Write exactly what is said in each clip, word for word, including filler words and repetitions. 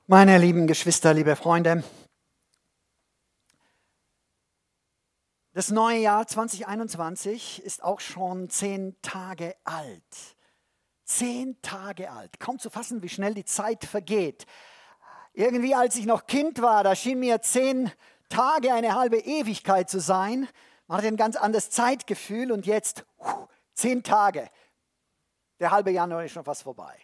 Meine lieben Geschwister, liebe Freunde, das neue Jahr zwanzig einundzwanzig ist auch schon zehn Tage alt. Zehn Tage alt. Kaum zu fassen, wie schnell die Zeit vergeht. Irgendwie, als ich noch Kind war, da schien mir zehn Tage eine halbe Ewigkeit zu sein. Man hatte ein ganz anderes Zeitgefühl und jetzt uh, zehn Tage. Der halbe Januar ist schon fast vorbei.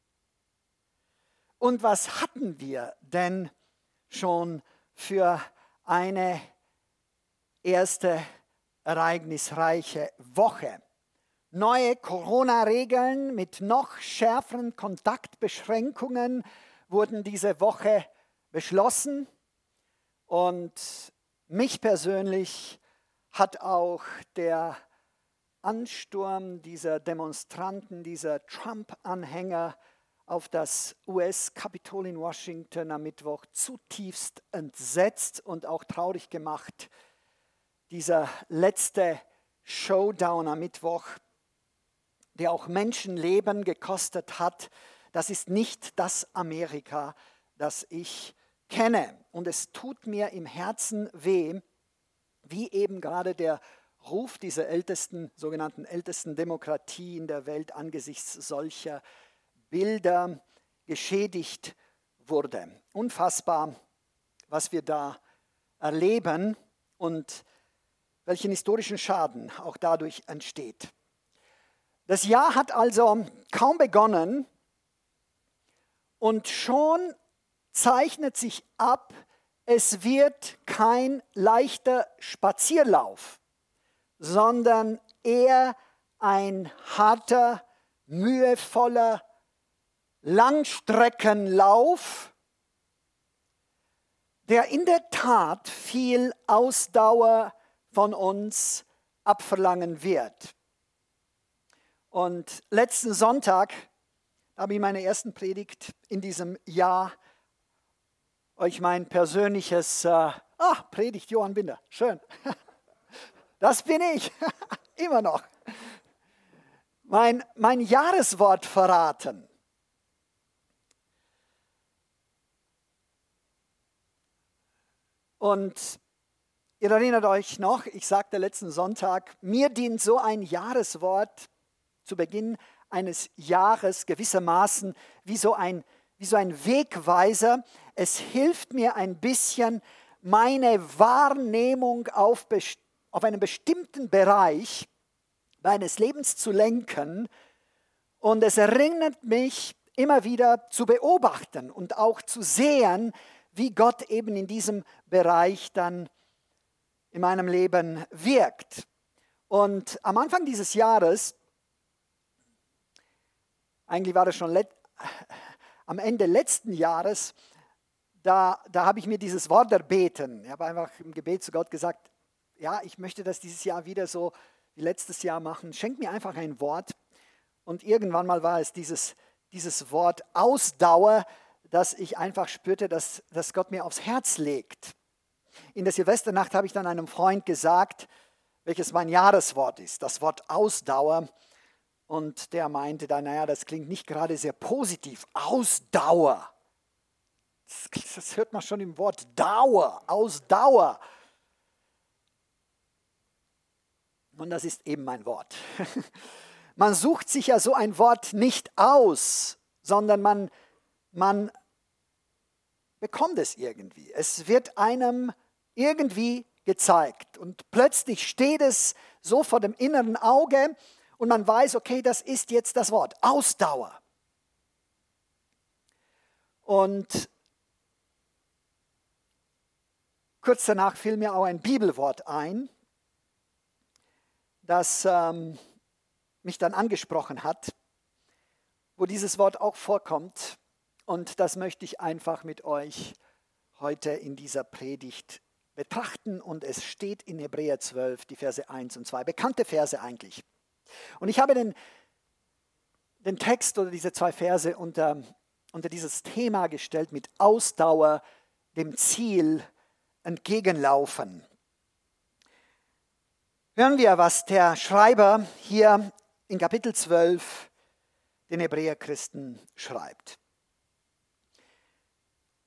Und was hatten wir denn schon für eine erste ereignisreiche Woche? Neue Corona-Regeln mit noch schärferen Kontaktbeschränkungen wurden diese Woche beschlossen. Und mich persönlich hat auch der Ansturm dieser Demonstranten, dieser Trump-Anhänger auf das U S-Kapitol in Washington am Mittwoch zutiefst entsetzt und auch traurig gemacht. Dieser letzte Showdown am Mittwoch, der auch Menschenleben gekostet hat, das ist nicht das Amerika, das ich kenne. Und es tut mir im Herzen weh, wie eben gerade der Ruf dieser ältesten, sogenannten ältesten Demokratie in der Welt angesichts solcher Bilder geschädigt wurde. Unfassbar, was wir da erleben und welchen historischen Schaden auch dadurch entsteht. Das Jahr hat also kaum begonnen und schon zeichnet sich ab, es wird kein leichter Spazierlauf, sondern eher ein harter, mühevoller Langstreckenlauf, der in der Tat viel Ausdauer von uns abverlangen wird. Und letzten Sonntag habe ich in meiner ersten Predigt in diesem Jahr euch mein persönliches, äh, ah, Predigt Johann Binder, schön, das bin ich, immer noch, mein, mein Jahreswort verraten. Und ihr erinnert euch noch, ich sagte letzten Sonntag, mir dient so ein Jahreswort zu Beginn eines Jahres gewissermaßen wie so ein, wie so ein Wegweiser. Es hilft mir ein bisschen, meine Wahrnehmung auf, auf einen bestimmten Bereich meines Lebens zu lenken. Und es erinnert mich immer wieder zu beobachten und auch zu sehen, wie Gott eben in diesem Bereich dann in meinem Leben wirkt. Und am Anfang dieses Jahres, eigentlich war das schon let, am Ende letzten Jahres, da, da habe ich mir dieses Wort erbeten. Ich habe einfach im Gebet zu Gott gesagt, ja, ich möchte das dieses Jahr wieder so wie letztes Jahr machen. Schenk mir einfach ein Wort. Und irgendwann mal war es dieses, dieses Wort Ausdauer, dass ich einfach spürte, dass, dass Gott mir aufs Herz legt. In der Silvesternacht habe ich dann einem Freund gesagt, welches mein Jahreswort ist, das Wort Ausdauer. Und der meinte dann, naja, das klingt nicht gerade sehr positiv. Ausdauer. Das, das hört man schon im Wort Dauer, Ausdauer. Und das ist eben mein Wort. Man sucht sich ja so ein Wort nicht aus, sondern man Man bekommt es irgendwie. Es wird einem irgendwie gezeigt. Und plötzlich steht es so vor dem inneren Auge und man weiß, okay, das ist jetzt das Wort. Ausdauer. Und kurz danach fiel mir auch ein Bibelwort ein, das ähm, mich dann angesprochen hat, wo dieses Wort auch vorkommt. Und das möchte ich einfach mit euch heute in dieser Predigt betrachten. Und es steht in Hebräer zwölf, die Verse eins und zwei, bekannte Verse eigentlich. Und ich habe den, den Text oder diese zwei Verse unter, unter dieses Thema gestellt mit Ausdauer, dem Ziel entgegenlaufen. Hören wir, was der Schreiber hier in Kapitel zwölf den Hebräerchristen schreibt.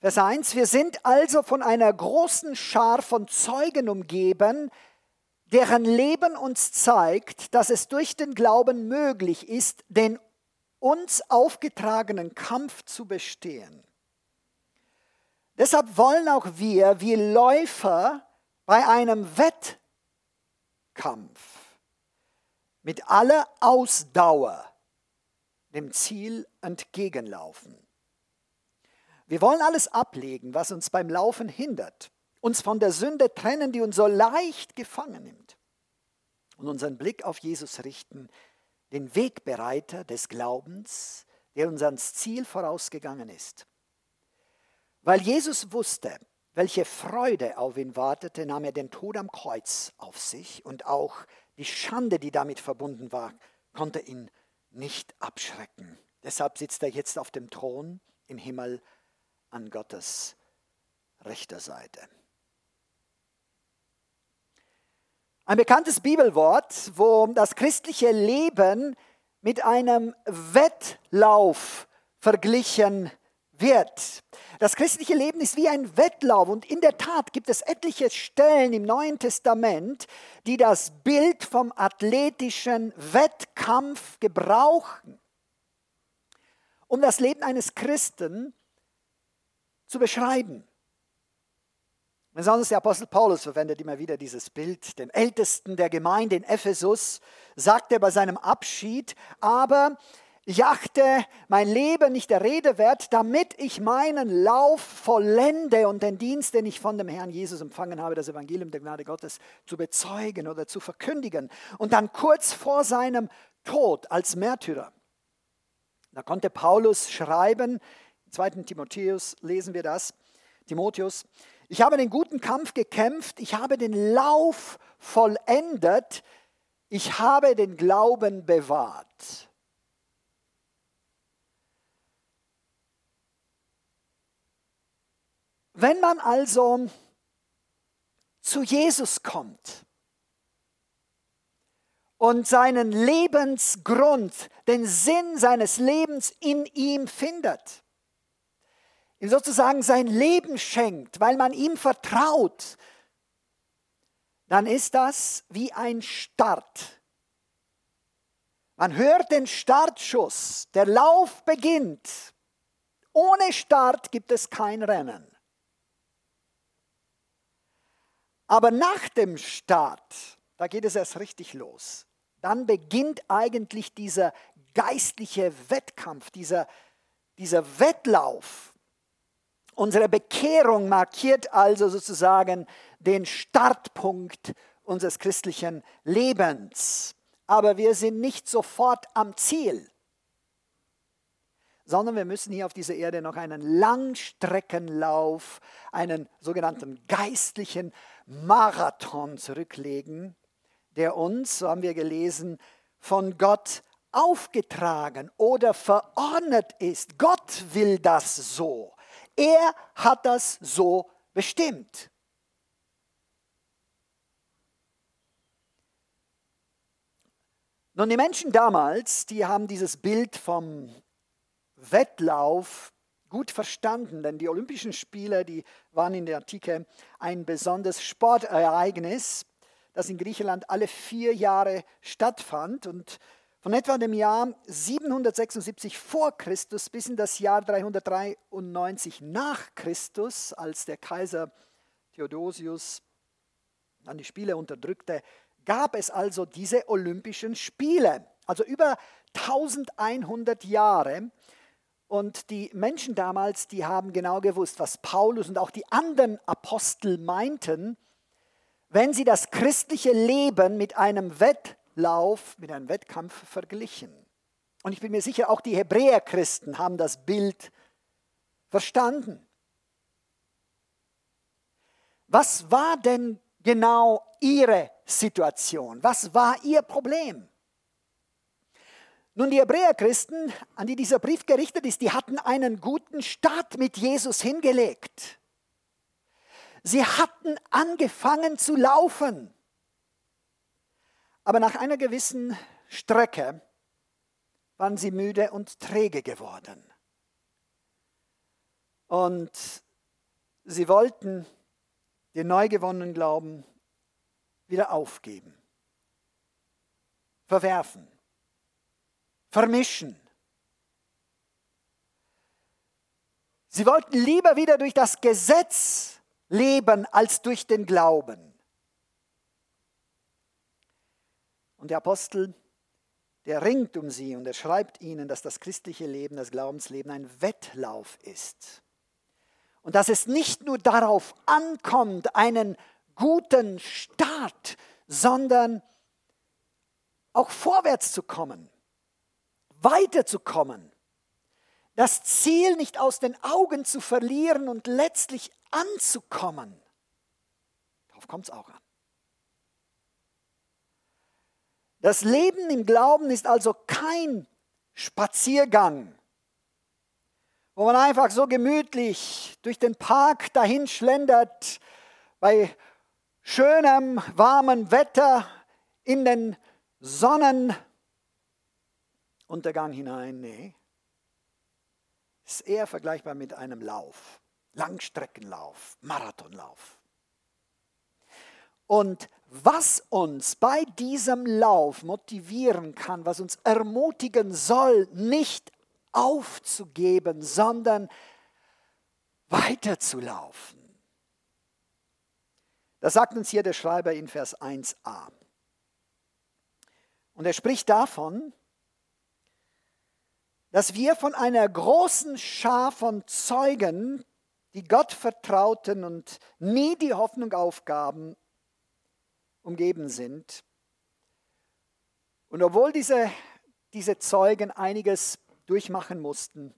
Vers eins, wir sind also von einer großen Schar von Zeugen umgeben, deren Leben uns zeigt, dass es durch den Glauben möglich ist, den uns aufgetragenen Kampf zu bestehen. Deshalb wollen auch wir, wie Läufer bei einem Wettkampf, mit aller Ausdauer dem Ziel entgegenlaufen. Wir wollen alles ablegen, was uns beim Laufen hindert, uns von der Sünde trennen, die uns so leicht gefangen nimmt, und unseren Blick auf Jesus richten, den Wegbereiter des Glaubens, der uns ans Ziel vorausgegangen ist. Weil Jesus wusste, welche Freude auf ihn wartete, nahm er den Tod am Kreuz auf sich, und auch die Schande, die damit verbunden war, konnte ihn nicht abschrecken. Deshalb sitzt er jetzt auf dem Thron im Himmel an Gottes rechter Seite. Ein bekanntes Bibelwort, wo das christliche Leben mit einem Wettlauf verglichen wird. Das christliche Leben ist wie ein Wettlauf, und in der Tat gibt es etliche Stellen im Neuen Testament, die das Bild vom athletischen Wettkampf gebrauchen, um das Leben eines Christen zu beschreiben. Besonders der Apostel Paulus verwendet immer wieder dieses Bild. Dem Ältesten der Gemeinde in Ephesus sagt er bei seinem Abschied: aber ich achte mein Leben nicht der Rede wert, damit ich meinen Lauf vollende und den Dienst, den ich von dem Herrn Jesus empfangen habe, das Evangelium der Gnade Gottes zu bezeugen oder zu verkündigen. Und dann kurz vor seinem Tod als Märtyrer, da konnte Paulus schreiben, im zweiten Timotheus lesen wir das, Timotheus: Ich habe den guten Kampf gekämpft, ich habe den Lauf vollendet, ich habe den Glauben bewahrt. Wenn man also zu Jesus kommt und seinen Lebensgrund, den Sinn seines Lebens in ihm findet, ihm sozusagen sein Leben schenkt, weil man ihm vertraut, dann ist das wie ein Start. Man hört den Startschuss, der Lauf beginnt. Ohne Start gibt es kein Rennen. Aber nach dem Start, da geht es erst richtig los. Dann beginnt eigentlich dieser geistliche Wettkampf, dieser, dieser Wettlauf. Unsere Bekehrung markiert also sozusagen den Startpunkt unseres christlichen Lebens. Aber wir sind nicht sofort am Ziel, sondern wir müssen hier auf dieser Erde noch einen Langstreckenlauf, einen sogenannten geistlichen Marathon zurücklegen, der uns, so haben wir gelesen, von Gott aufgetragen oder verordnet ist. Gott will das so. Er hat das so bestimmt. Nun, die Menschen damals, die haben dieses Bild vom Wettlauf gut verstanden, denn die Olympischen Spiele, die waren in der Antike ein besonderes Sportereignis, das in Griechenland alle vier Jahre stattfand, und von etwa dem Jahr siebenhundertsechsundsiebzig vor Christus bis in das Jahr dreihundertdreiundneunzig nach Christus, als der Kaiser Theodosius dann die Spiele unterdrückte, gab es also diese Olympischen Spiele, also über eintausendeinhundert Jahre. Und die Menschen damals, die haben genau gewusst, was Paulus und auch die anderen Apostel meinten, wenn sie das christliche Leben mit einem Wettlauf, mit einem Wettkampf verglichen. Und ich bin mir sicher, auch die Hebräerchristen haben das Bild verstanden. Was war denn genau ihre Situation? Was war ihr Problem? Nun, die Hebräerchristen, an die dieser Brief gerichtet ist, die hatten einen guten Start mit Jesus hingelegt. Sie hatten angefangen zu laufen. Aber nach einer gewissen Strecke waren sie müde und träge geworden. Und sie wollten den neu gewonnenen Glauben wieder aufgeben, verwerfen, vermischen. Sie wollten lieber wieder durch das Gesetz leben als durch den Glauben. Und der Apostel, der ringt um sie und er schreibt ihnen, dass das christliche Leben, das Glaubensleben ein Wettlauf ist. Und dass es nicht nur darauf ankommt, einen guten Start, sondern auch vorwärts zu kommen, weiterzukommen, das Ziel nicht aus den Augen zu verlieren und letztlich anzukommen. Darauf kommt es auch an. Das Leben im Glauben ist also kein Spaziergang, wo man einfach so gemütlich durch den Park dahin schlendert, bei schönem, warmem Wetter in den Sonnenuntergang hinein. Nee, ist eher vergleichbar mit einem Lauf, Langstreckenlauf, Marathonlauf. Und was uns bei diesem Lauf motivieren kann, was uns ermutigen soll, nicht aufzugeben, sondern weiterzulaufen. Das sagt uns hier der Schreiber in Vers eins a. Und er spricht davon, dass wir von einer großen Schar von Zeugen, die Gott vertrauten und nie die Hoffnung aufgaben, umgeben sind. Und obwohl diese, diese Zeugen einiges durchmachen mussten,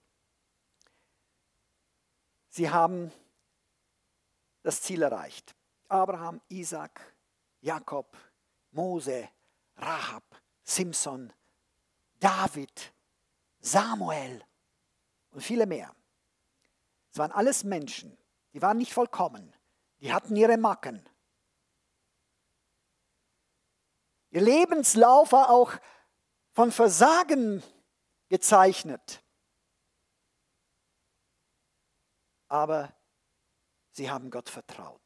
sie haben das Ziel erreicht. Abraham, Isaac, Jakob, Mose, Rahab, Simson, David, Samuel und viele mehr. Es waren alles Menschen, die waren nicht vollkommen, die hatten ihre Macken. Ihr Lebenslauf war auch von Versagen gezeichnet. Aber sie haben Gott vertraut.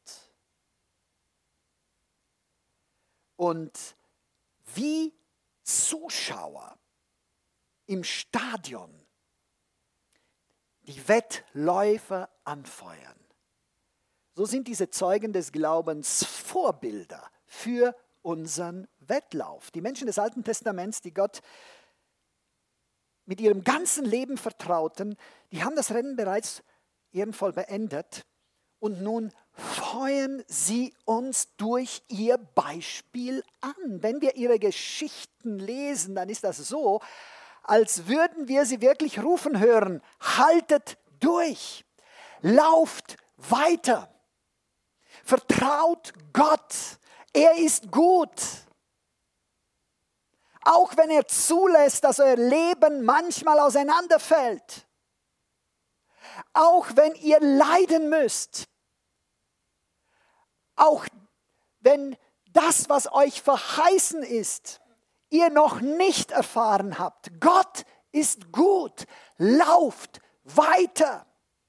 Und wie Zuschauer im Stadion die Wettläufer anfeuern, so sind diese Zeugen des Glaubens Vorbilder für unseren Wettlauf. Die Menschen des Alten Testaments, die Gott mit ihrem ganzen Leben vertrauten, die haben das Rennen bereits ehrenvoll beendet und nun feuern sie uns durch ihr Beispiel an. Wenn wir ihre Geschichten lesen, dann ist das so, als würden wir sie wirklich rufen hören: Haltet durch, lauft weiter, vertraut Gott. Er ist gut. Auch wenn er zulässt, dass euer Leben manchmal auseinanderfällt. Auch wenn ihr leiden müsst. Auch wenn das, was euch verheißen ist, ihr noch nicht erfahren habt. Gott ist gut. Lauft weiter.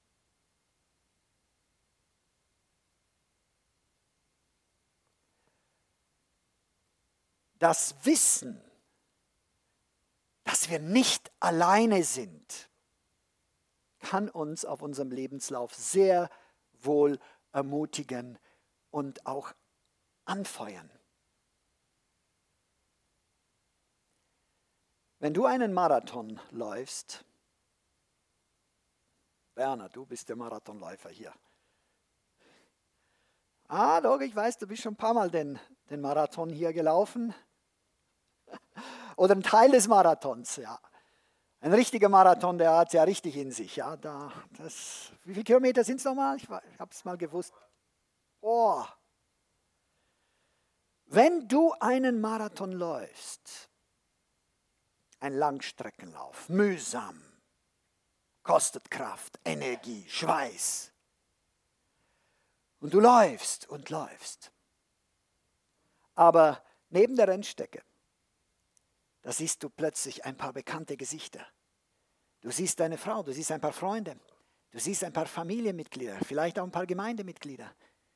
Das Wissen, dass wir nicht alleine sind, kann uns auf unserem Lebenslauf sehr wohl ermutigen und auch anfeuern. Wenn du einen Marathon läufst, Werner, du bist der Marathonläufer hier. Ah, doch, ich weiß, du bist schon ein paar Mal den, den Marathon hier gelaufen. Oder ein Teil des Marathons, ja. Ein richtiger Marathon, der hat es ja richtig in sich. Ja, da, das, wie viele Kilometer sind es nochmal? Ich, ich habe es mal gewusst. Oh. Wenn du einen Marathon läufst, ein Langstreckenlauf, mühsam, kostet Kraft, Energie, Schweiß. Und du läufst und läufst. Aber neben der Rennstrecke, da siehst du plötzlich ein paar bekannte Gesichter. Du siehst deine Frau, du siehst ein paar Freunde, Du siehst ein paar Familienmitglieder, vielleicht auch ein paar Gemeindemitglieder.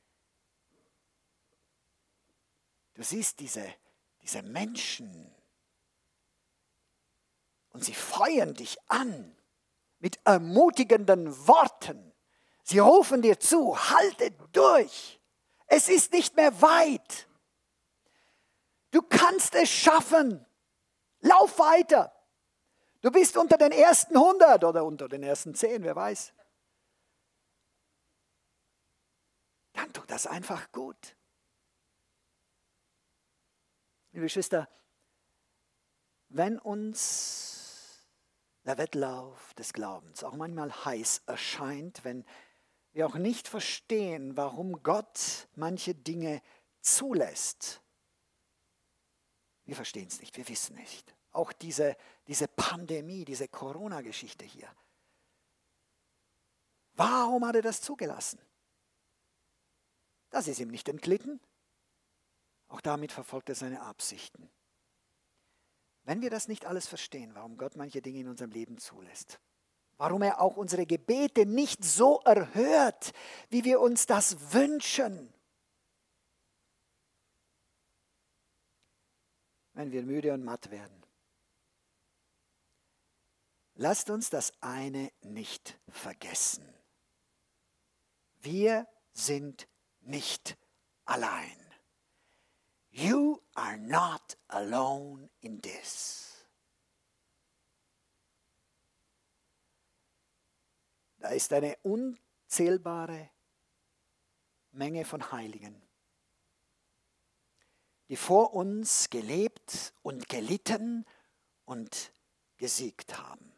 Du siehst diese, diese Menschen und sie feuern dich an mit ermutigenden Worten. Sie rufen dir zu, halte durch. Es ist nicht mehr weit. Du kannst es schaffen. Lauf weiter. Du bist unter den ersten hundert oder unter den ersten zehn, wer weiß. Dann tut das einfach gut. Liebe Geschwister, wenn uns der Wettlauf des Glaubens auch manchmal heiß erscheint, wenn wir auch nicht verstehen, warum Gott manche Dinge zulässt, wir verstehen es nicht, wir wissen nicht. Auch diese, diese Pandemie, diese Corona-Geschichte hier. Warum hat er das zugelassen? Das ist ihm nicht entglitten. Auch damit verfolgt er seine Absichten. Wenn wir das nicht alles verstehen, warum Gott manche Dinge in unserem Leben zulässt, warum er auch unsere Gebete nicht so erhört, wie wir uns das wünschen, wenn wir müde und matt werden, lasst uns das eine nicht vergessen. Wir sind nicht allein. You are not alone in this. Da ist eine unzählbare Menge von Heiligen, die vor uns gelebt und gelitten und gesiegt haben.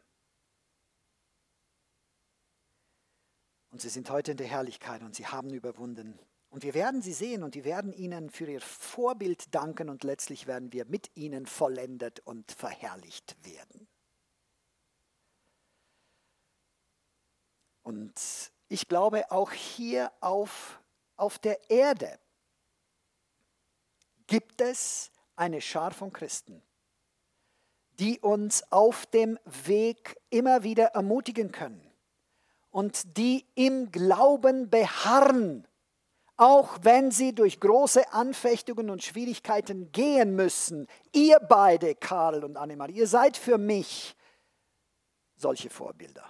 Und sie sind heute in der Herrlichkeit und sie haben überwunden. Und wir werden sie sehen und wir werden ihnen für ihr Vorbild danken und letztlich werden wir mit ihnen vollendet und verherrlicht werden. Und ich glaube, auch hier auf, auf der Erde gibt es eine Schar von Christen, die uns auf dem Weg immer wieder ermutigen können und die im Glauben beharren, auch wenn sie durch große Anfechtungen und Schwierigkeiten gehen müssen. Ihr beide, Karl und Annemarie, ihr seid für mich solche Vorbilder.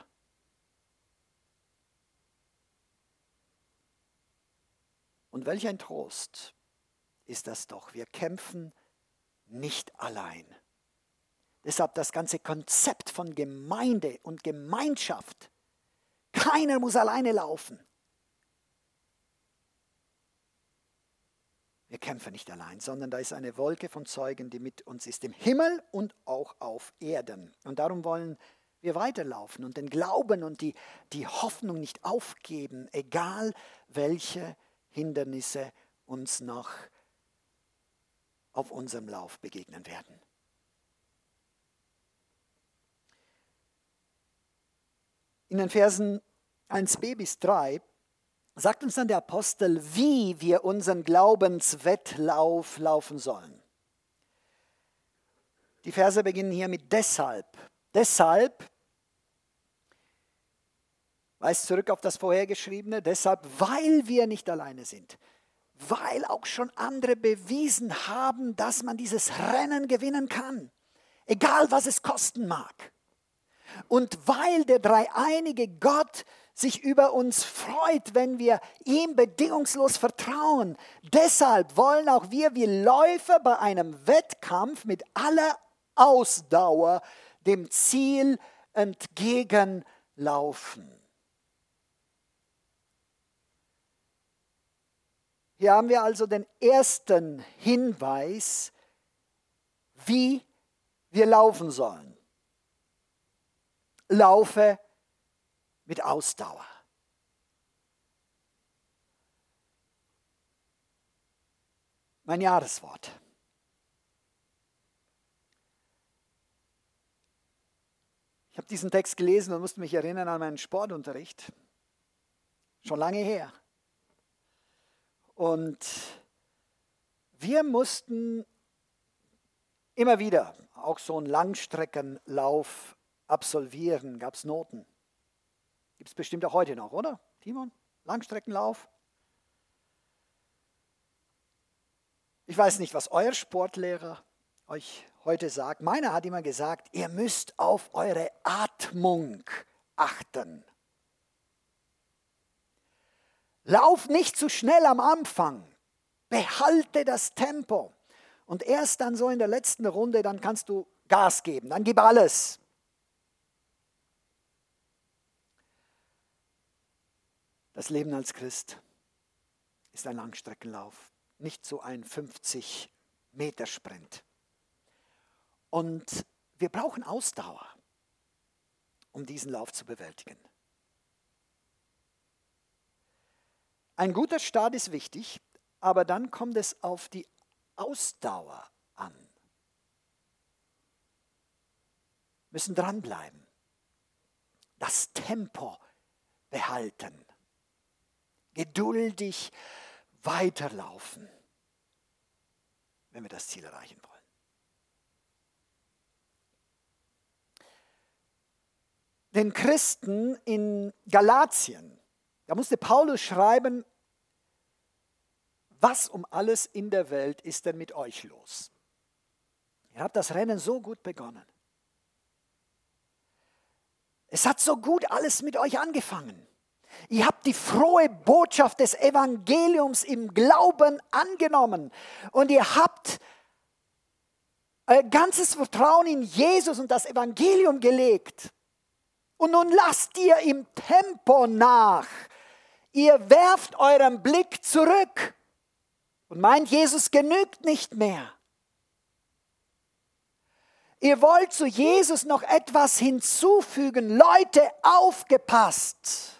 Und welch ein Trost ist das doch. Wir kämpfen nicht allein. Deshalb das ganze Konzept von Gemeinde und Gemeinschaft. Keiner muss alleine laufen. Wir kämpfen nicht allein, sondern da ist eine Wolke von Zeugen, die mit uns ist, im Himmel und auch auf Erden. Und darum wollen wir weiterlaufen und den Glauben und die, die Hoffnung nicht aufgeben, egal welche Hindernisse uns noch auf unserem Lauf begegnen werden. In den Versen eins b bis drei sagt uns dann der Apostel, wie wir unseren Glaubenswettlauf laufen sollen. Die Verse beginnen hier mit deshalb. Deshalb, weist zurück auf das Vorhergeschriebene, deshalb, weil wir nicht alleine sind. Weil auch schon andere bewiesen haben, dass man dieses Rennen gewinnen kann. Egal, was es kosten mag. Und weil der dreieinige Gott sich über uns freut, wenn wir ihm bedingungslos vertrauen. Deshalb wollen auch wir wie Läufer bei einem Wettkampf mit aller Ausdauer dem Ziel entgegenlaufen. Hier haben wir also den ersten Hinweis, wie wir laufen sollen. Laufe mit Ausdauer. Mein Jahreswort. Ich habe diesen Text gelesen und musste mich erinnern an meinen Sportunterricht. Schon lange her. Und wir mussten immer wieder auch so einen Langstreckenlauf absolvieren, gab es Noten. Gibt es bestimmt auch heute noch, oder? Timon? Langstreckenlauf? Ich weiß nicht, was euer Sportlehrer euch heute sagt. Meiner hat immer gesagt, ihr müsst auf eure Atmung achten. Lauf nicht zu schnell am Anfang. Behalte das Tempo. Und erst dann so in der letzten Runde, dann kannst du Gas geben. Dann gib alles. Das Leben als Christ ist ein Langstreckenlauf, nicht so ein fünfzig-Meter-Sprint. Und wir brauchen Ausdauer, um diesen Lauf zu bewältigen. Ein guter Start ist wichtig, aber dann kommt es auf die Ausdauer an. Wir müssen dranbleiben, das Tempo behalten, geduldig weiterlaufen, wenn wir das Ziel erreichen wollen. Den Christen in Galatien, da musste Paulus schreiben, was um alles in der Welt ist denn mit euch los? Ihr habt das Rennen so gut begonnen. Es hat so gut alles mit euch angefangen. Ihr habt die frohe Botschaft des Evangeliums im Glauben angenommen und ihr habt euer ganzes Vertrauen in Jesus und das Evangelium gelegt. Und nun lasst ihr im Tempo nach. Ihr werft euren Blick zurück und meint, Jesus genügt nicht mehr. Ihr wollt zu Jesus noch etwas hinzufügen. Leute, aufgepasst!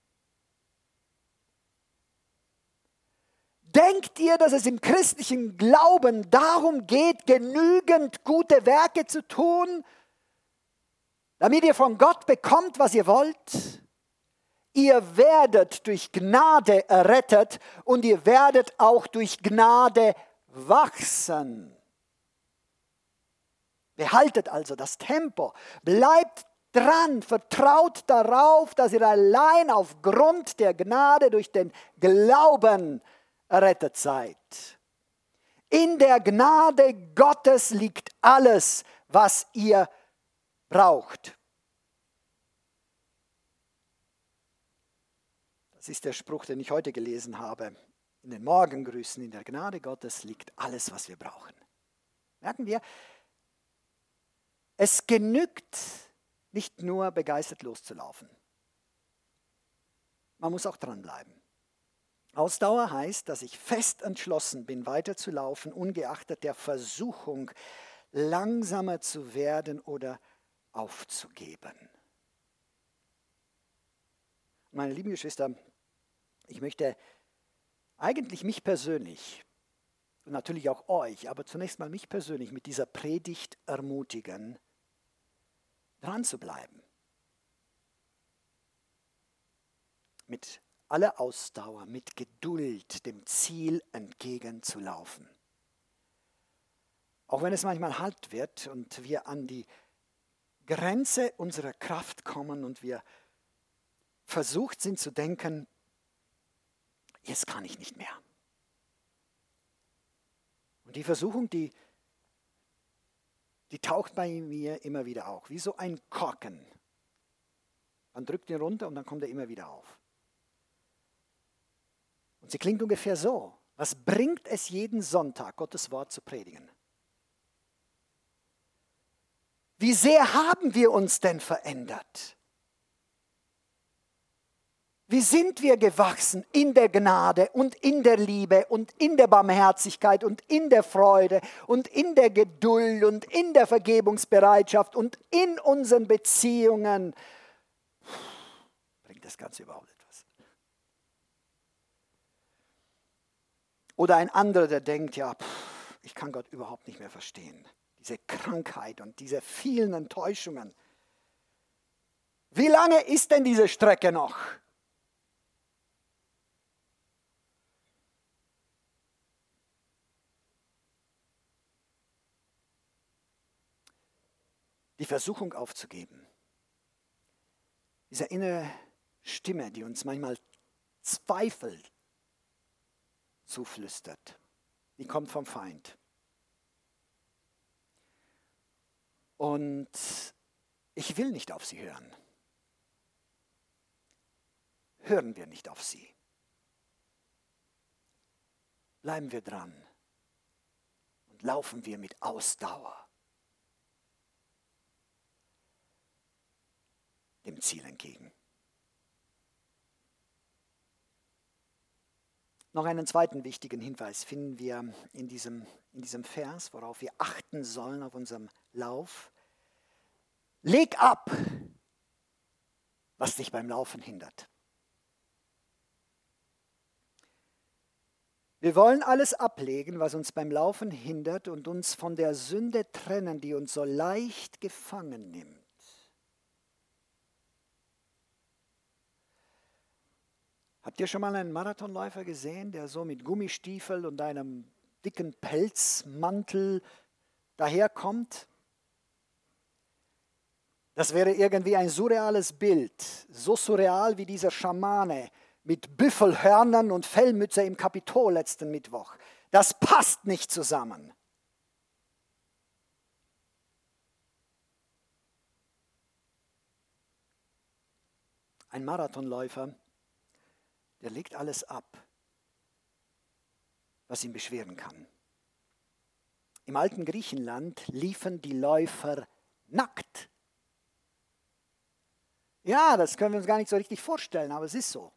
Denkt ihr, dass es im christlichen Glauben darum geht, genügend gute Werke zu tun, damit ihr von Gott bekommt, was ihr wollt? Ihr werdet durch Gnade errettet und ihr werdet auch durch Gnade wachsen. Behaltet also das Tempo, bleibt dran, vertraut darauf, dass ihr allein aufgrund der Gnade durch den Glauben errettet seid. In der Gnade Gottes liegt alles, was ihr braucht. Das ist der Spruch, den ich heute gelesen habe. In den Morgengrüßen, in der Gnade Gottes liegt alles, was wir brauchen. Merken wir, es genügt nicht nur begeistert loszulaufen. Man muss auch dranbleiben. Ausdauer heißt, dass ich fest entschlossen bin, weiterzulaufen, ungeachtet der Versuchung, langsamer zu werden oder aufzugeben. Meine lieben Geschwister, ich möchte eigentlich mich persönlich und natürlich auch euch, aber zunächst mal mich persönlich mit dieser Predigt ermutigen, dran zu bleiben. Mit aller Ausdauer, mit Geduld dem Ziel entgegenzulaufen. Auch wenn es manchmal hart wird und wir an die Grenze unserer Kraft kommen und wir versucht sind zu denken, jetzt kann ich nicht mehr. Und die Versuchung, die, die taucht bei mir immer wieder auf, wie so ein Korken. Man drückt ihn runter und dann kommt er immer wieder auf. Und sie klingt ungefähr so: Was bringt es jeden Sonntag, Gottes Wort zu predigen? Wie sehr haben wir uns denn verändert? Wie sind wir gewachsen in der Gnade und in der Liebe und in der Barmherzigkeit und in der Freude und in der Geduld und in der Vergebungsbereitschaft und in unseren Beziehungen? Bringt das Ganze überhaupt etwas? Oder ein anderer, der denkt, ja, pff, ich kann Gott überhaupt nicht mehr verstehen. Diese Krankheit und diese vielen Enttäuschungen. Wie lange ist denn diese Strecke noch? Die Versuchung aufzugeben, dieser innere Stimme, die uns manchmal Zweifel zuflüstert, die kommt vom Feind. Und ich will nicht auf sie hören. Hören wir nicht auf sie. Bleiben wir dran und laufen wir mit Ausdauer dem Ziel entgegen. Noch einen zweiten wichtigen Hinweis finden wir in diesem, in diesem Vers, worauf wir achten sollen auf unserem Lauf. Leg ab, was dich beim Laufen hindert. Wir wollen alles ablegen, was uns beim Laufen hindert und uns von der Sünde trennen, die uns so leicht gefangen nimmt. Habt ihr schon mal einen Marathonläufer gesehen, der so mit Gummistiefel und einem dicken Pelzmantel daherkommt? Das wäre irgendwie ein surreales Bild, so surreal wie dieser Schamane mit Büffelhörnern und Fellmütze im Kapitol letzten Mittwoch. Das passt nicht zusammen. Ein Marathonläufer, der legt alles ab, was ihn beschweren kann. Im alten Griechenland liefen die Läufer nackt. Ja, das können wir uns gar nicht so richtig vorstellen, aber es ist so.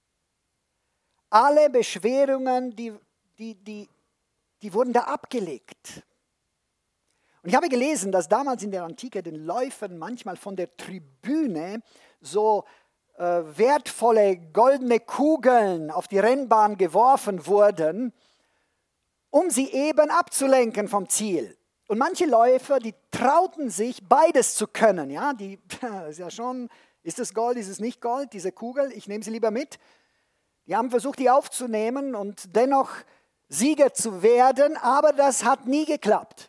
Alle Beschwerungen, die, die, die, die wurden da abgelegt. Und ich habe gelesen, dass damals in der Antike den Läufern manchmal von der Tribüne so äh, wertvolle goldene Kugeln auf die Rennbahn geworfen wurden, um sie eben abzulenken vom Ziel. Und manche Läufer, die trauten sich, beides zu können. Ja, die, das ist ja schon, ist es Gold, ist es nicht Gold, diese Kugel, ich nehme sie lieber mit. Die haben versucht, die aufzunehmen und dennoch Sieger zu werden, aber das hat nie geklappt.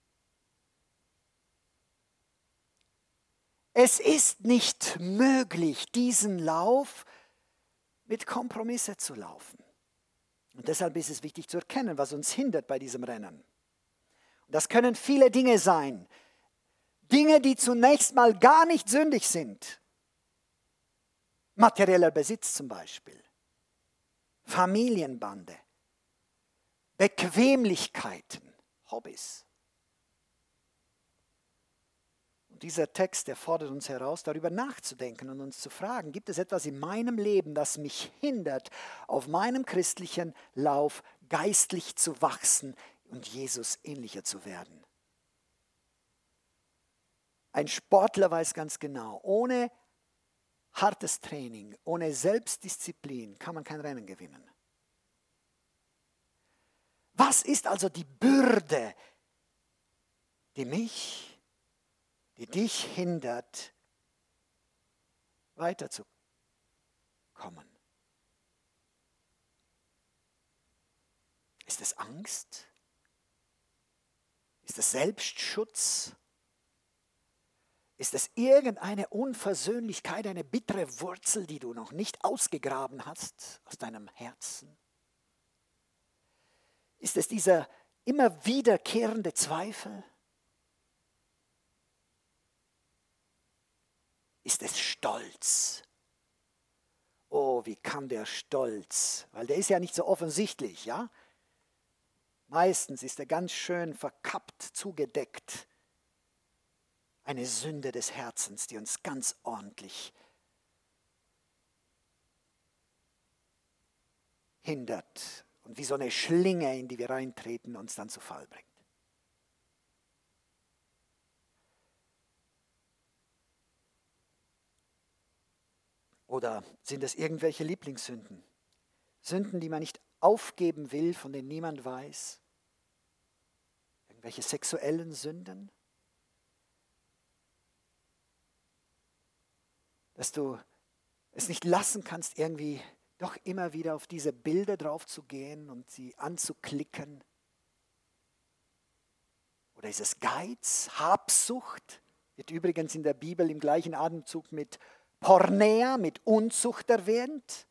Es ist nicht möglich, diesen Lauf mit Kompromisse zu laufen. Und deshalb ist es wichtig zu erkennen, was uns hindert bei diesem Rennen. Und das können viele Dinge sein. Dinge, die zunächst mal gar nicht sündig sind. Materieller Besitz zum Beispiel. Familienbande. Bequemlichkeiten. Hobbys. Und dieser Text, der fordert uns heraus, darüber nachzudenken und uns zu fragen, gibt es etwas in meinem Leben, das mich hindert, auf meinem christlichen Lauf geistlich zu wachsen und Jesus ähnlicher zu werden? Ein Sportler weiß ganz genau, ohne hartes Training, ohne Selbstdisziplin kann man kein Rennen gewinnen. Was ist also die Bürde, die mich die dich hindert, weiterzukommen? Ist es Angst? Ist es Selbstschutz? Ist es irgendeine Unversöhnlichkeit, eine bittere Wurzel, die du noch nicht ausgegraben hast aus deinem Herzen? Ist es dieser immer wiederkehrende Zweifel? Ist es Stolz? Oh, wie kann der Stolz? Weil der ist ja nicht so offensichtlich, ja? Meistens ist er ganz schön verkappt, zugedeckt. Eine Sünde des Herzens, die uns ganz ordentlich hindert und wie so eine Schlinge, in die wir reintreten, uns dann zu Fall bringt. Oder sind es irgendwelche Lieblingssünden? Sünden, die man nicht aufgeben will, von denen niemand weiß? Irgendwelche sexuellen Sünden? Dass du es nicht lassen kannst, irgendwie doch immer wieder auf diese Bilder drauf zu gehen und sie anzuklicken? Oder ist es Geiz, Habsucht? Wird übrigens in der Bibel im gleichen Atemzug mit Porneia mit Unzucht erwähnt.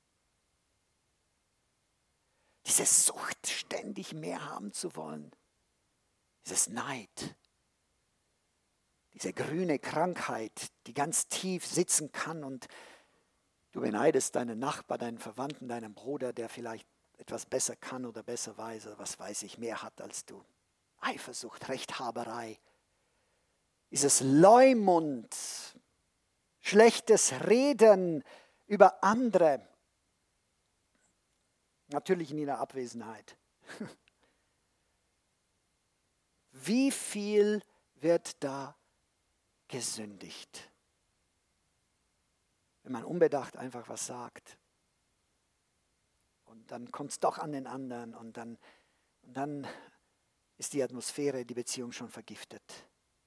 Diese Sucht, ständig mehr haben zu wollen. Dieses Neid. Diese grüne Krankheit, die ganz tief sitzen kann und du beneidest deinen Nachbar, deinen Verwandten, deinen Bruder, der vielleicht etwas besser kann oder besser weiß oder was weiß ich, mehr hat als du. Eifersucht, Rechthaberei. Dieses Leumund, schlechtes Reden über andere. Natürlich in ihrer Abwesenheit. Wie viel wird da gesündigt? Wenn man unbedacht einfach was sagt. Und dann kommt es doch an den anderen und dann, und dann ist die Atmosphäre, die Beziehung schon vergiftet.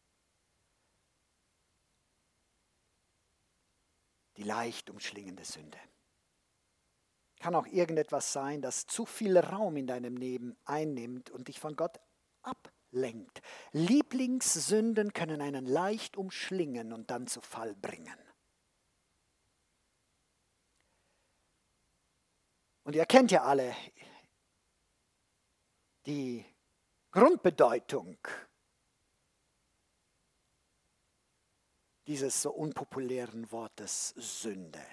Die leicht umschlingende Sünde. Kann auch irgendetwas sein, das zu viel Raum in deinem Leben einnimmt und dich von Gott ablenkt. Lieblingssünden können einen leicht umschlingen und dann zu Fall bringen. Und ihr kennt ja alle die Grundbedeutung dieses so unpopulären Wortes Sünde.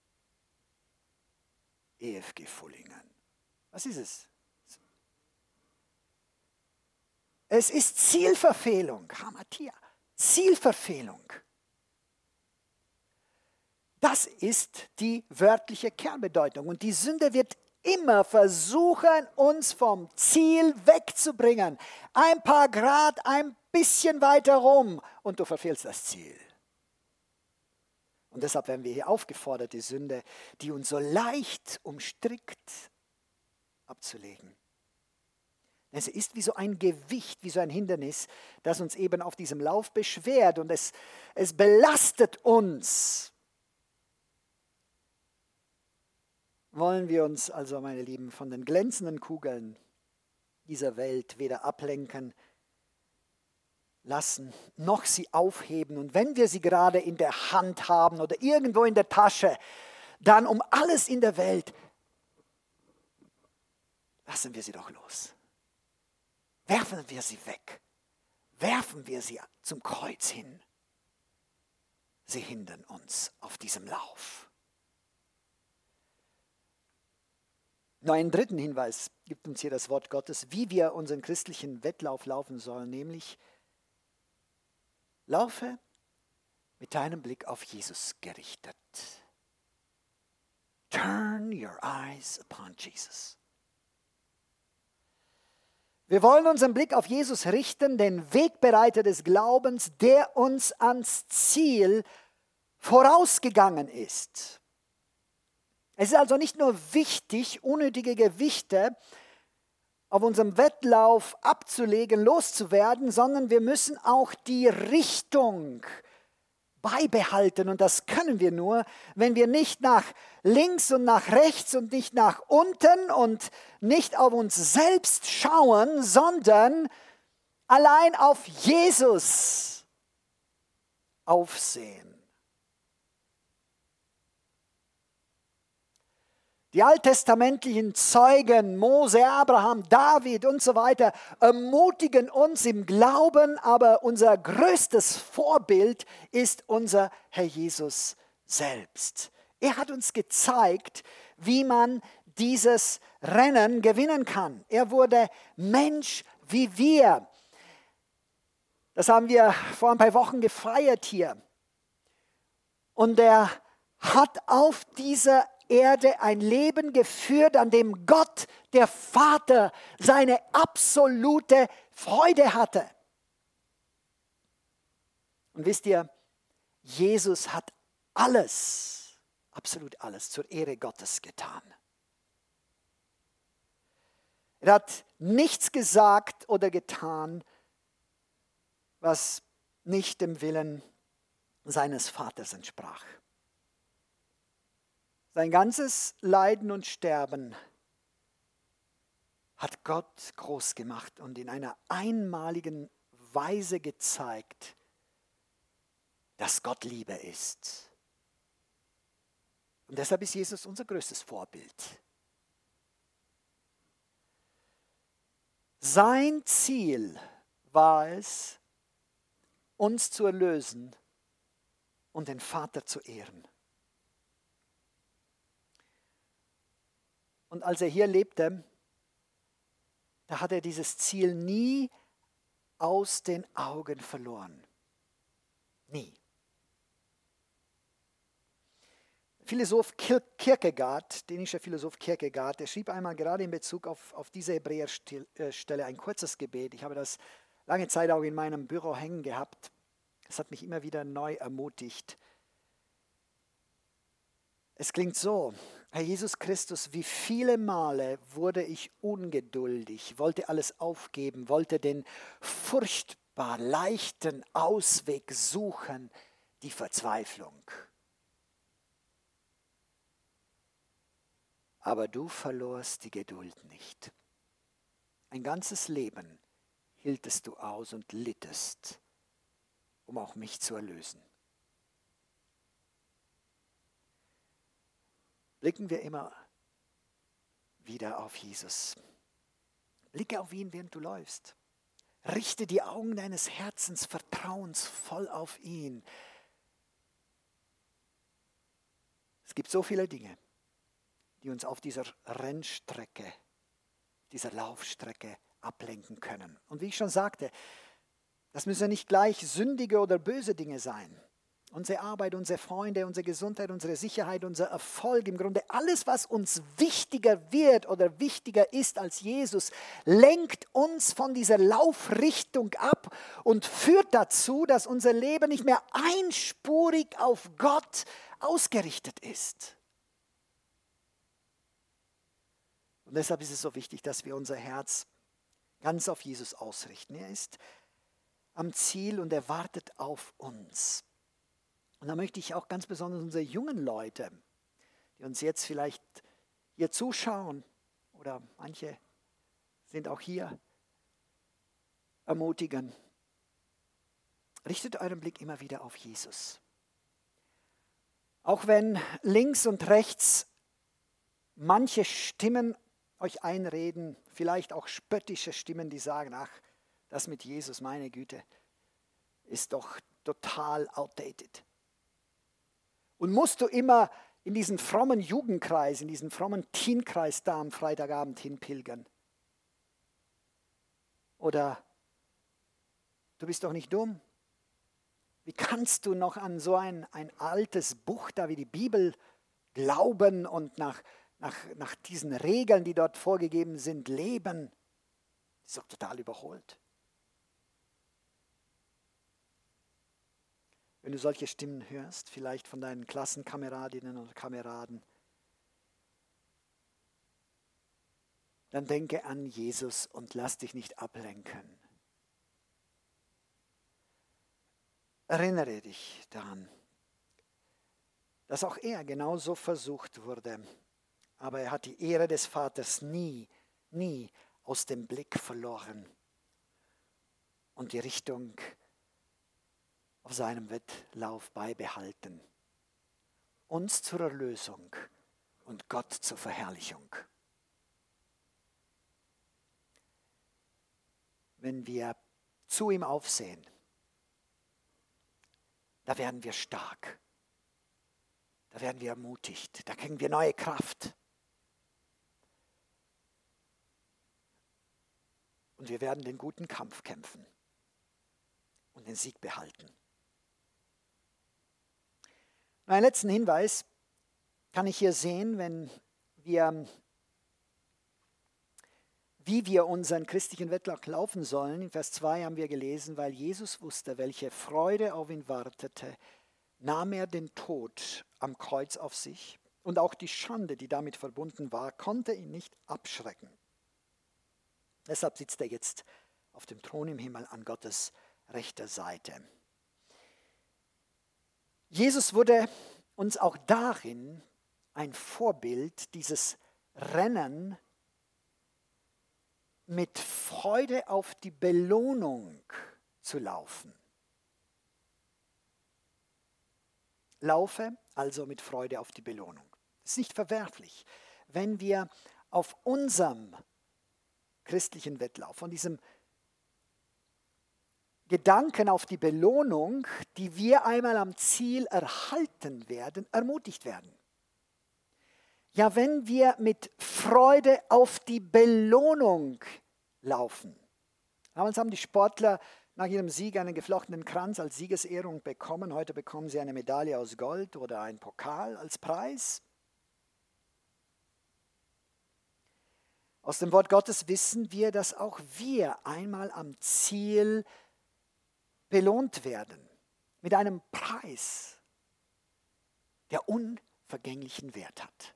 E F G Fullingen. Was ist es? Es ist Zielverfehlung, Hamatia, Zielverfehlung. Das ist die wörtliche Kernbedeutung. Und die Sünde wird immer versuchen, uns vom Ziel wegzubringen. Ein paar Grad, ein bisschen weiter rum und du verfehlst das Ziel. Und deshalb werden wir hier aufgefordert, die Sünde, die uns so leicht umstrickt, abzulegen. Es ist wie so ein Gewicht, wie so ein Hindernis, das uns eben auf diesem Lauf beschwert und es, es belastet uns. Wollen wir uns also, meine Lieben, von den glänzenden Kugeln dieser Welt weder ablenken lassen, noch sie aufheben. Und wenn wir sie gerade in der Hand haben oder irgendwo in der Tasche, dann um alles in der Welt, lassen wir sie doch los. Werfen wir sie weg. Werfen wir sie zum Kreuz hin. Sie hindern uns auf diesem Lauf. Noch einen dritten Hinweis gibt uns hier das Wort Gottes, wie wir unseren christlichen Wettlauf laufen sollen, nämlich laufe mit deinem Blick auf Jesus gerichtet. Turn your eyes upon Jesus. Wir wollen unseren Blick auf Jesus richten, den Wegbereiter des Glaubens, der uns ans Ziel vorausgegangen ist. Es ist also nicht nur wichtig, unnötige Gewichte auf unserem Wettlauf abzulegen, loszuwerden, sondern wir müssen auch die Richtung beibehalten. Und das können wir nur, wenn wir nicht nach links und nach rechts und nicht nach unten und nicht auf uns selbst schauen, sondern allein auf Jesus aufsehen. Die alttestamentlichen Zeugen, Mose, Abraham, David und so weiter, ermutigen uns im Glauben, aber unser größtes Vorbild ist unser Herr Jesus selbst. Er hat uns gezeigt, wie man dieses Rennen gewinnen kann. Er wurde Mensch wie wir. Das haben wir vor ein paar Wochen gefeiert hier. Und er hat auf dieser Erde ein Leben geführt, an dem Gott, der Vater, seine absolute Freude hatte. Und wisst ihr, Jesus hat alles, absolut alles zur Ehre Gottes getan. Er hat nichts gesagt oder getan, was nicht dem Willen seines Vaters entsprach. Sein ganzes Leiden und Sterben hat Gott groß gemacht und in einer einmaligen Weise gezeigt, dass Gott Liebe ist Und deshalb ist Jesus unser größtes Vorbild. Sein Ziel war es, uns zu erlösen und den Vater zu ehren. Und als er hier lebte, da hat er dieses Ziel nie aus den Augen verloren. Nie. Philosoph Kierkegaard, dänischer Philosoph Kierkegaard, der schrieb einmal gerade in Bezug auf, auf diese Hebräerstelle ein kurzes Gebet. Ich habe das lange Zeit auch in meinem Büro hängen gehabt. Es hat mich immer wieder neu ermutigt. Es klingt so: Herr Jesus Christus, wie viele Male wurde ich ungeduldig, wollte alles aufgeben, wollte den furchtbar leichten Ausweg suchen, die Verzweiflung. Aber du verlorst die Geduld nicht. Ein ganzes Leben hieltest du aus und littest, um auch mich zu erlösen. Blicken wir immer wieder auf Jesus. Blicke auf ihn, während du läufst. Richte die Augen deines Herzens vertrauensvoll auf ihn. Es gibt so viele Dinge, die uns auf dieser Rennstrecke, dieser Laufstrecke ablenken können. Und wie ich schon sagte, das müssen nicht gleich sündige oder böse Dinge sein. Unsere Arbeit, unsere Freunde, unsere Gesundheit, unsere Sicherheit, unser Erfolg, im Grunde alles, was uns wichtiger wird oder wichtiger ist als Jesus, lenkt uns von dieser Laufrichtung ab und führt dazu, dass unser Leben nicht mehr einspurig auf Gott ausgerichtet ist. Und deshalb ist es so wichtig, dass wir unser Herz ganz auf Jesus ausrichten. Er ist am Ziel und er wartet auf uns. Und da möchte ich auch ganz besonders unsere jungen Leute, die uns jetzt vielleicht hier zuschauen oder manche sind auch hier, ermutigen. Richtet euren Blick immer wieder auf Jesus. Auch wenn links und rechts manche Stimmen euch einreden, vielleicht auch spöttische Stimmen, die sagen, ach, das mit Jesus, meine Güte, ist doch total outdated. Und musst du immer in diesen frommen Jugendkreis, in diesen frommen Teenkreis da am Freitagabend hinpilgern? Oder du bist doch nicht dumm? Wie kannst du noch an so ein, ein altes Buch da wie die Bibel glauben und nach, nach, nach diesen Regeln, die dort vorgegeben sind, leben? Das ist doch total überholt. Wenn du solche Stimmen hörst, vielleicht von deinen Klassenkameradinnen oder Kameraden, dann denke an Jesus und lass dich nicht ablenken. Erinnere dich daran, dass auch er genauso versucht wurde, aber er hat die Ehre des Vaters nie, nie aus dem Blick verloren und die Richtung auf seinem Wettlauf beibehalten. Uns zur Erlösung und Gott zur Verherrlichung. Wenn wir zu ihm aufsehen, da werden wir stark. Da werden wir ermutigt. Da kriegen wir neue Kraft. Und wir werden den guten Kampf kämpfen und den Sieg behalten. Einen letzten Hinweis kann ich hier sehen, wenn wir, wie wir unseren christlichen Wettlauf laufen sollen. In Vers zwei haben wir gelesen, weil Jesus wusste, welche Freude auf ihn wartete, nahm er den Tod am Kreuz auf sich und auch die Schande, die damit verbunden war, konnte ihn nicht abschrecken. Deshalb sitzt er jetzt auf dem Thron im Himmel an Gottes rechter Seite. Jesus wurde uns auch darin ein Vorbild, dieses Rennen mit Freude auf die Belohnung zu laufen. Laufe also mit Freude auf die Belohnung. Es ist nicht verwerflich, wenn wir auf unserem christlichen Wettlauf, von diesem Gedanken auf die Belohnung, die wir einmal am Ziel erhalten werden, ermutigt werden. Ja, wenn wir mit Freude auf die Belohnung laufen. Damals haben die Sportler nach ihrem Sieg einen geflochtenen Kranz als Siegesehrung bekommen. Heute bekommen sie eine Medaille aus Gold oder einen Pokal als Preis. Aus dem Wort Gottes wissen wir, dass auch wir einmal am Ziel belohnt werden mit einem Preis, der unvergänglichen Wert hat.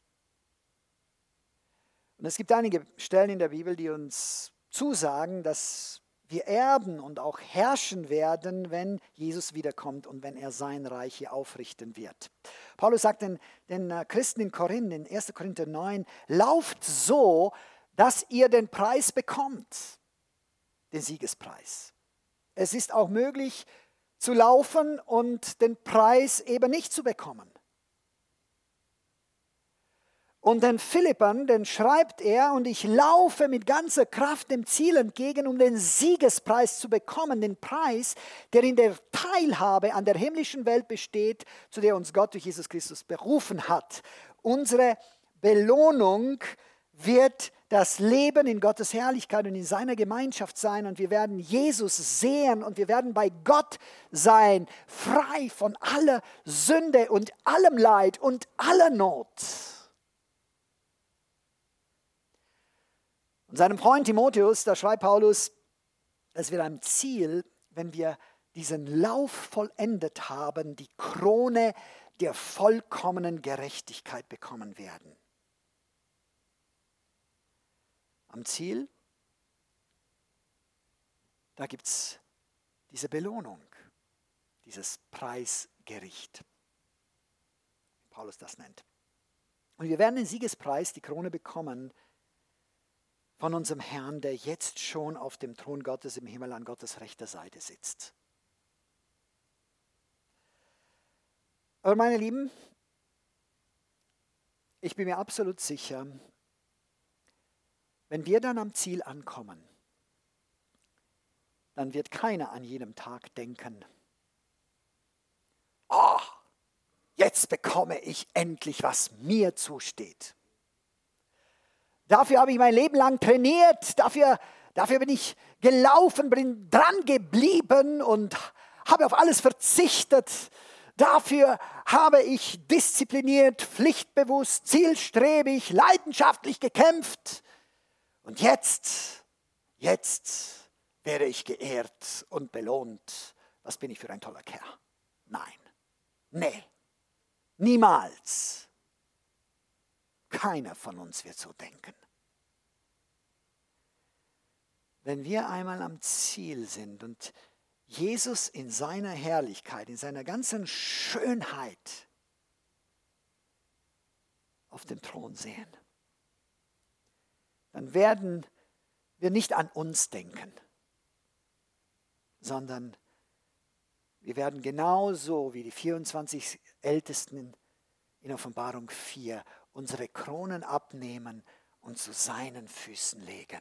Und es gibt einige Stellen in der Bibel, die uns zusagen, dass wir erben und auch herrschen werden, wenn Jesus wiederkommt und wenn er sein Reich hier aufrichten wird. Paulus sagt den, den Christen in Korinth, in erster Korinther neun, lauft so, dass ihr den Preis bekommt, den Siegespreis. Es ist auch möglich zu laufen und den Preis eben nicht zu bekommen. Und den Philippern, den schreibt er, und ich laufe mit ganzer Kraft dem Ziel entgegen, um den Siegespreis zu bekommen, den Preis, der in der Teilhabe an der himmlischen Welt besteht, zu der uns Gott durch Jesus Christus berufen hat. Unsere Belohnung wird das Leben in Gottes Herrlichkeit und in seiner Gemeinschaft sein, und wir werden Jesus sehen und wir werden bei Gott sein, frei von aller Sünde und allem Leid und aller Not. Und seinem Freund Timotheus, da schreibt Paulus, es wird am Ziel, wenn wir diesen Lauf vollendet haben, die Krone der vollkommenen Gerechtigkeit bekommen werden. Am Ziel, da gibt es diese Belohnung, dieses Preisgericht, wie Paulus das nennt. Und wir werden den Siegespreis, die Krone bekommen, von unserem Herrn, der jetzt schon auf dem Thron Gottes im Himmel an Gottes rechter Seite sitzt. Aber meine Lieben, ich bin mir absolut sicher, wenn wir dann am Ziel ankommen, dann wird keiner an jedem Tag denken, oh, jetzt bekomme ich endlich, was mir zusteht. Dafür habe ich mein Leben lang trainiert, dafür, dafür bin ich gelaufen, bin dran geblieben und habe auf alles verzichtet. Dafür habe ich diszipliniert, pflichtbewusst, zielstrebig, leidenschaftlich gekämpft. Und jetzt, jetzt werde ich geehrt und belohnt. Was bin ich für ein toller Kerl? Nein, nee, niemals. Keiner von uns wird so denken. Wenn wir einmal am Ziel sind und Jesus in seiner Herrlichkeit, in seiner ganzen Schönheit auf dem Thron sehen, dann werden wir nicht an uns denken, sondern wir werden genauso wie die vierundzwanzig Ältesten in Offenbarung vier unsere Kronen abnehmen und zu seinen Füßen legen.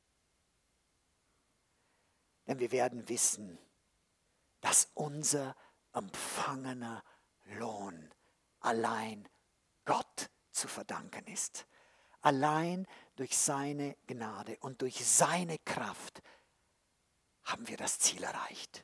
Denn wir werden wissen, dass unser empfangener Lohn allein Gott zu verdanken ist. Allein durch seine Gnade und durch seine Kraft haben wir das Ziel erreicht.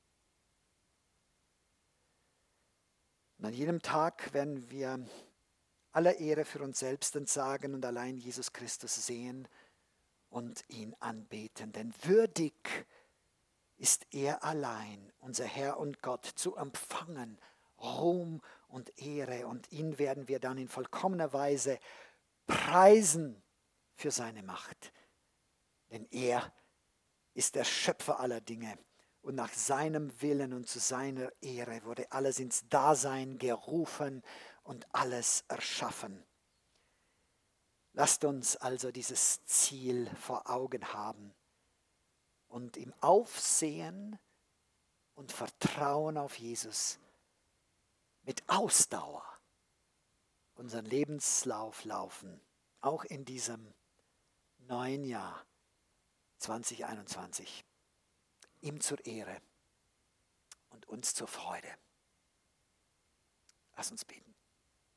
Und an jedem Tag werden wir aller Ehre für uns selbst entsagen und allein Jesus Christus sehen und ihn anbeten. Denn würdig ist er allein, unser Herr und Gott, zu empfangen Ruhm und Ehre. Und ihn werden wir dann in vollkommener Weise preisen für seine Macht. Denn er ist der Schöpfer aller Dinge. Und nach seinem Willen und zu seiner Ehre wurde alles ins Dasein gerufen und alles erschaffen. Lasst uns also dieses Ziel vor Augen haben und im Aufsehen und Vertrauen auf Jesus mit Ausdauer unseren Lebenslauf laufen, auch in diesem neuen Jahr zwanzig einundzwanzig, ihm zur Ehre und uns zur Freude. Lass uns beten.